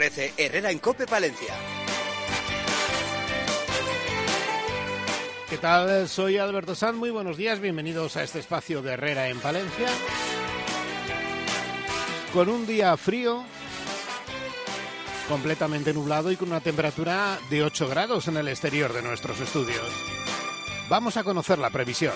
13 Herrera en COPE Palencia. ¿Qué tal? Soy Alberto Sanz, muy buenos días, bienvenidos a este espacio de Herrera en Palencia. Con un día frío, completamente nublado y con una temperatura de 8 grados en el exterior de nuestros estudios. Vamos a conocer la previsión.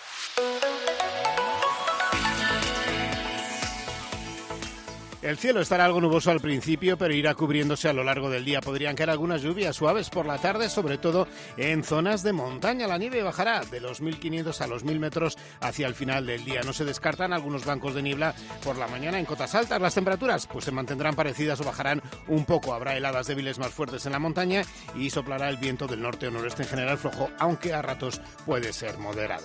El cielo estará algo nuboso al principio, pero irá cubriéndose a lo largo del día. Podrían caer algunas lluvias suaves por la tarde, sobre todo en zonas de montaña. La nieve bajará de los 1.500 a los 1.000 metros hacia el final del día. No se descartan algunos bancos de niebla por la mañana en cotas altas. Las temperaturas pues se mantendrán parecidas o bajarán un poco. Habrá heladas débiles más fuertes en la montaña y soplará el viento del norte o noroeste en general flojo, aunque a ratos puede ser moderado.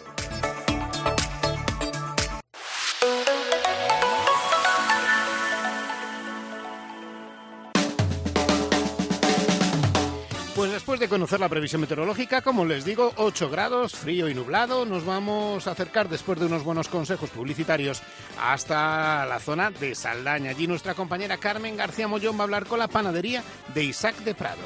Pues después de conocer la previsión meteorológica, como les digo, 8 grados, frío y nublado, nos vamos a acercar después de unos buenos consejos publicitarios hasta la zona de Saldaña. Allí nuestra compañera Carmen García Mollón va a hablar con la panadería de Isaac de Prado.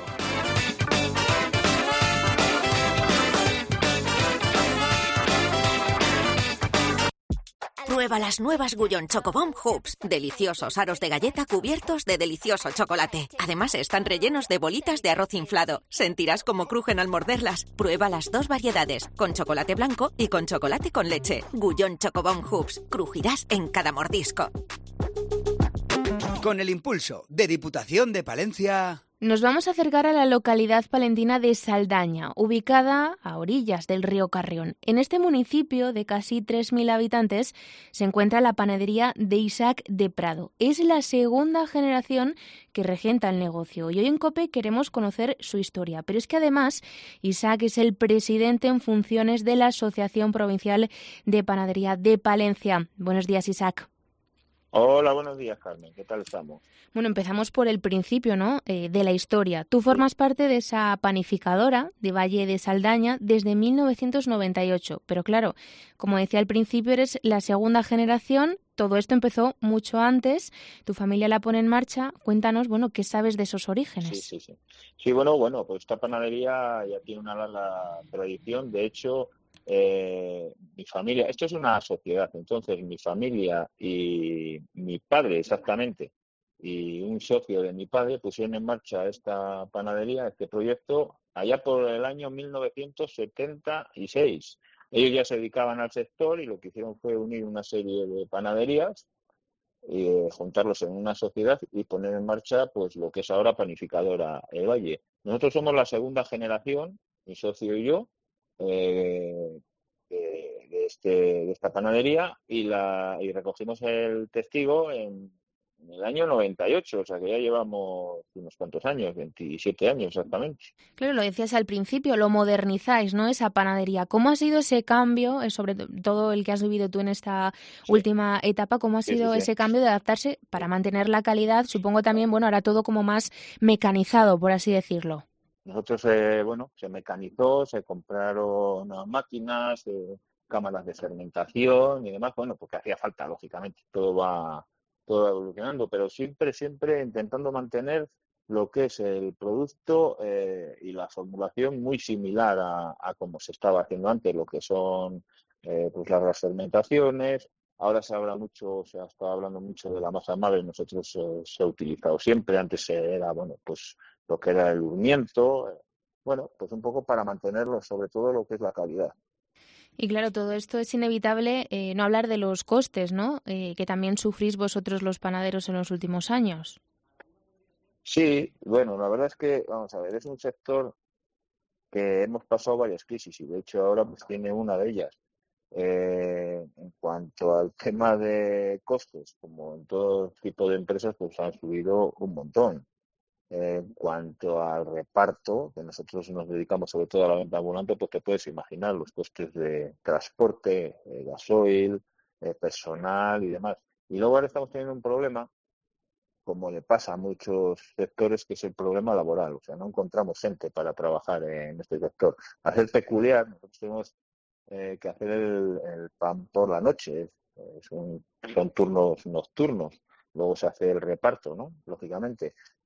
Prueba las nuevas Gullón Chocobomb Hoops. Deliciosos aros de galleta cubiertos de delicioso chocolate. Además están rellenos de bolitas de arroz inflado. Sentirás cómo crujen al morderlas. Prueba las dos variedades, con chocolate blanco y con chocolate con leche. Gullón Chocobomb Hoops. Crujirás en cada mordisco. Con el impulso de Diputación de Palencia... Nos vamos a acercar a la localidad palentina de Saldaña, ubicada a orillas del río Carrión. En este municipio de casi 3.000 habitantes se encuentra la panadería de Isaac de Prado. Es la segunda generación que regenta el negocio y hoy en COPE queremos conocer su historia. Pero es que además Isaac es el presidente en funciones de la Asociación Provincial de Panadería de Palencia. Buenos días, Isaac. Hola, buenos días, Carmen. ¿Qué tal estamos? Bueno, empezamos por el principio, ¿no? De la historia. Tú formas parte de esa panificadora de Valle de Saldaña desde 1998. Pero claro, como decía al principio, eres la segunda generación. Todo esto empezó mucho antes. Tu familia la pone en marcha. Cuéntanos, bueno, ¿qué sabes de esos orígenes? Sí, bueno, pues esta panadería ya tiene una larga tradición. De hecho, mi familia, esto es una sociedad, entonces mi familia y mi padre exactamente y un socio de mi padre pusieron en marcha esta panadería, este proyecto, allá por el año 1976. Ellos ya se dedicaban al sector y lo que hicieron fue unir una serie de panaderías y juntarlos en una sociedad y poner en marcha pues lo que es ahora Panificadora El Valle. Nosotros somos la segunda generación, mi socio y yo, de esta panadería y recogimos el testigo en el año 98, o sea que ya llevamos unos cuantos años, 27 años exactamente. Claro, lo decías al principio, lo modernizáis, ¿no? Esa panadería. ¿Cómo ha sido ese cambio, sobre todo el que has vivido tú en esta última etapa, cómo ha sido ese cambio de adaptarse para mantener la calidad? Supongo también, bueno, ahora todo como más mecanizado, por así decirlo. Nosotros, se mecanizó, se compraron nuevas máquinas, cámaras de fermentación y demás, bueno, porque hacía falta, lógicamente, todo va evolucionando, pero siempre intentando mantener lo que es el producto y la formulación muy similar a como se estaba haciendo antes, lo que son pues las fermentaciones. Ahora se ha estado hablando mucho de la masa madre, nosotros se ha utilizado siempre, antes era, bueno, pues lo que era el urmiento, bueno, pues un poco para mantenerlo, sobre todo lo que es la calidad. Y claro, todo esto es inevitable no hablar de los costes, ¿no? Que también sufrís vosotros los panaderos en los últimos años. Sí, bueno, la verdad es que, vamos a ver, es un sector que hemos pasado varias crisis y de hecho ahora pues tiene una de ellas. En cuanto al tema de costes, como en todo tipo de empresas, pues han subido un montón. En cuanto al reparto, que nosotros nos dedicamos sobre todo a la venta ambulante, pues te puedes imaginar los costes de transporte, gasoil, personal y demás. Y luego ahora estamos teniendo un problema, como le pasa a muchos sectores, que es el problema laboral. O sea, no encontramos gente para trabajar en este sector. Al ser peculiar, nosotros tenemos que hacer el pan por la noche. Son turnos nocturnos. Luego se hace el reparto, ¿no? Lógicamente.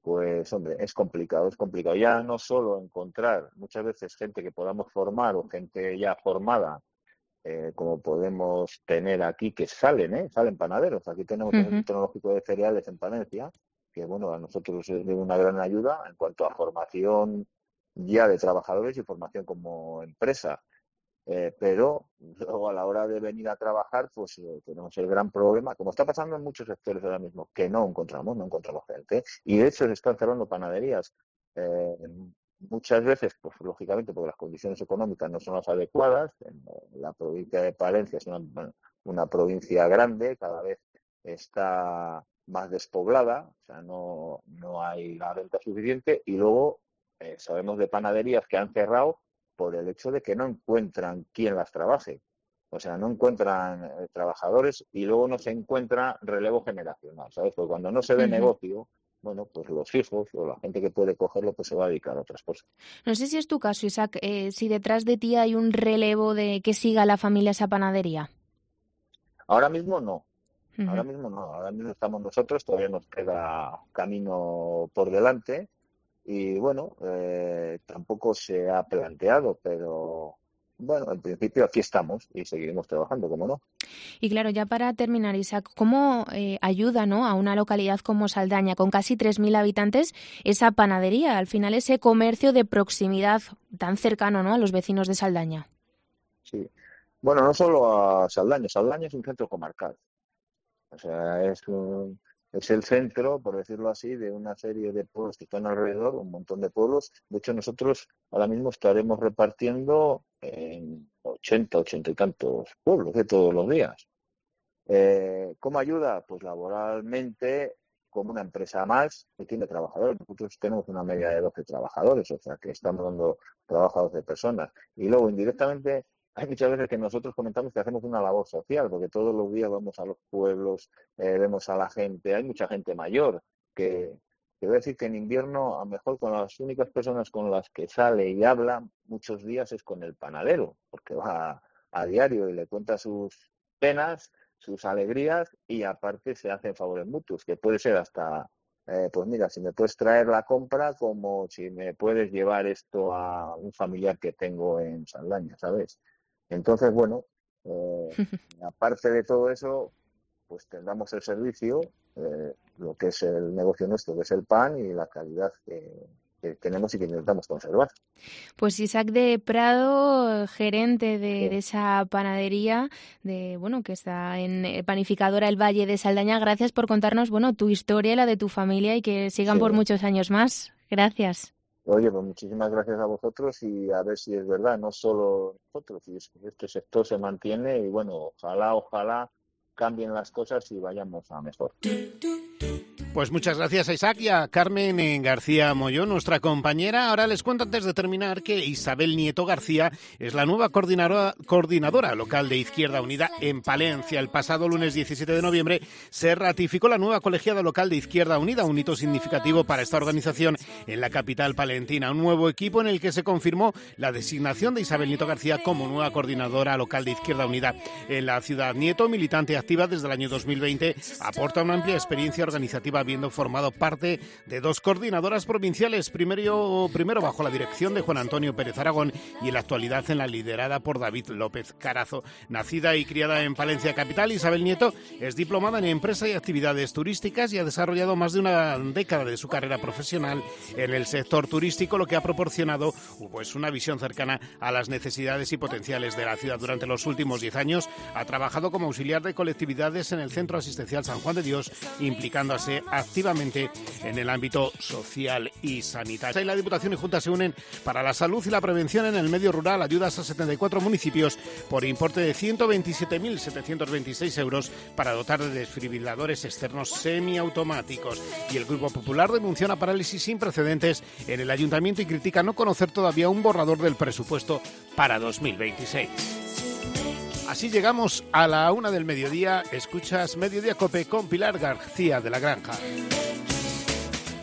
pues hombre, es complicado. Ya no solo encontrar muchas veces gente que podamos formar o gente ya formada, como podemos tener aquí, que salen panaderos. Aquí tenemos el Centro Tecnológico de Cereales en Palencia, que bueno, a nosotros es de una gran ayuda en cuanto a formación ya de trabajadores y formación como empresa. Pero luego a la hora de venir a trabajar, pues tenemos el gran problema, como está pasando en muchos sectores ahora mismo, que no encontramos gente. Y de hecho se están cerrando panaderías. Muchas veces, pues lógicamente, porque las condiciones económicas no son las adecuadas. La provincia de Palencia es una provincia grande, cada vez está más despoblada, o sea, no hay la renta suficiente. Y luego sabemos de panaderías que han cerrado por el hecho de que no encuentran quien las trabaje. O sea, no encuentran trabajadores y luego no se encuentra relevo generacional, ¿sabes? Porque cuando no se ve negocio, bueno, pues los hijos o la gente que puede cogerlo pues se va a dedicar a otras cosas. No sé si es tu caso, Isaac, si detrás de ti hay un relevo de que siga la familia esa panadería. Ahora mismo no. Ahora mismo estamos nosotros, todavía nos queda camino por delante. Y bueno, tampoco se ha planteado, pero bueno, en principio aquí estamos y seguiremos trabajando, ¿cómo no? Y claro, ya para terminar, Isaac, ¿cómo ayuda, ¿no?, a una localidad como Saldaña, con casi 3.000 habitantes, esa panadería, al final ese comercio de proximidad tan cercano, ¿no?, a los vecinos de Saldaña? Sí, bueno, no solo a Saldaña es un centro comarcal, o sea, es el centro, por decirlo así, de una serie de pueblos que están alrededor, un montón de pueblos. De hecho, nosotros ahora mismo estaremos repartiendo en 80 y tantos pueblos de todos los días. ¿Cómo ayuda? Pues laboralmente, como una empresa más que tiene trabajadores. Nosotros tenemos una media de 12 trabajadores, o sea que estamos dando trabajo a 12 personas. Y luego, indirectamente, hay muchas veces que nosotros comentamos que hacemos una labor social, porque todos los días vamos a los pueblos, vemos a la gente. Hay mucha gente mayor que voy a decir que en invierno, a lo mejor con las únicas personas con las que sale y habla muchos días es con el panadero, porque va a diario y le cuenta sus penas, sus alegrías, y aparte se hacen favores mutuos, que puede ser hasta, pues mira, si me puedes traer la compra, como si me puedes llevar esto a un familiar que tengo en Saldaña, ¿sabes? Entonces, bueno, aparte de todo eso, pues tendremos el servicio, lo que es el negocio nuestro, que es el pan, y la calidad que tenemos y que intentamos conservar. Pues Isaac de Prado, gerente de esa panadería, que está en Panificadora El Valle de Saldaña, gracias por contarnos, tu historia y la de tu familia, y que sigan por muchos años más. Gracias. Oye, pues muchísimas gracias a vosotros, y a ver si es verdad, no solo nosotros, y este sector se mantiene, y bueno, ojalá cambien las cosas y vayamos a mejor. Pues muchas gracias a Isaac y a Carmen García Molló, nuestra compañera. Ahora les cuento, antes de terminar, que Isabel Nieto García es la nueva coordinadora local de Izquierda Unida en Palencia. El pasado lunes 17 de noviembre se ratificó la nueva colegiada local de Izquierda Unida, un hito significativo para esta organización en la capital palentina. Un nuevo equipo en el que se confirmó la designación de Isabel Nieto García como nueva coordinadora local de Izquierda Unida en la ciudad. Nieto, militante activa desde el año 2020, aporta una amplia experiencia organizativa, habiendo formado parte de 2 coordinadoras provinciales, primero bajo la dirección de Juan Antonio Pérez Aragón, y en la actualidad en la liderada por David López Carazo. Nacida y criada en Palencia capital, Isabel Nieto es diplomada en Empresa y Actividades Turísticas y ha desarrollado más de una década de su carrera profesional en el sector turístico, lo que ha proporcionado pues una visión cercana a las necesidades y potenciales de la ciudad. Durante los últimos 10 años ha trabajado como auxiliar de colectividades en el Centro Asistencial San Juan de Dios, implicándose activamente en el ámbito social y sanitario. La Diputación y Junta se unen para la salud y la prevención en el medio rural, ayudas a 74 municipios por importe de 127.726 euros para dotar de desfibriladores externos semiautomáticos. Y el Grupo Popular denuncia una parálisis sin precedentes en el Ayuntamiento y critica no conocer todavía un borrador del presupuesto para 2026. Así llegamos a la 1 del mediodía. Escuchas Mediodía Cope con Pilar García de la Granja.